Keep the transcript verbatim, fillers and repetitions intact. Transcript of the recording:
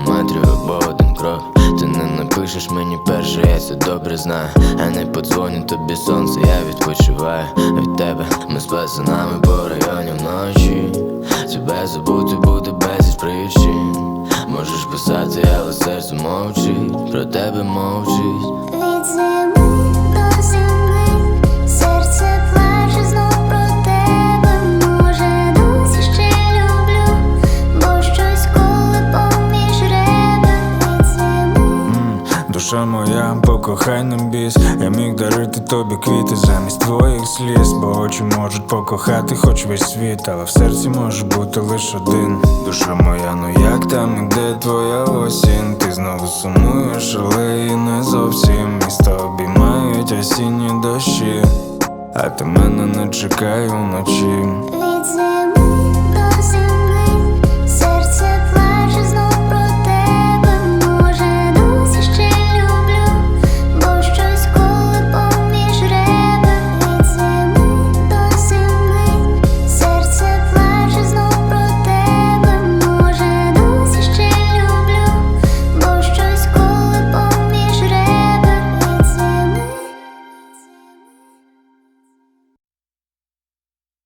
кілометрів або один крок. Ти не напишеш мені перше, я це добре знаю. Я не подзвоню тобі сонце, я відпочиваю від тебе. Ми з пацанами по районі вночі. Тебе забути буде безліч причин. Можеш писати, але серце мовчить, про тебе мовчить. Від зими до зими серце плаче знов про тебе. Може, досі ще люблю, бо щось коли поміж ребер. Від зими Душа моя, покохай на біс. Я міг дарити тобі квіти замість твоїх сліз, бо очі можуть покохати хоч весь світ, але в серці може бути лише один. Душа моя, ну як там, і де твоя осінь? Ти знову сумуєш, але і не зовсім. Міста обіймають осінні дощі, а ти мене не чекай уночі. від зими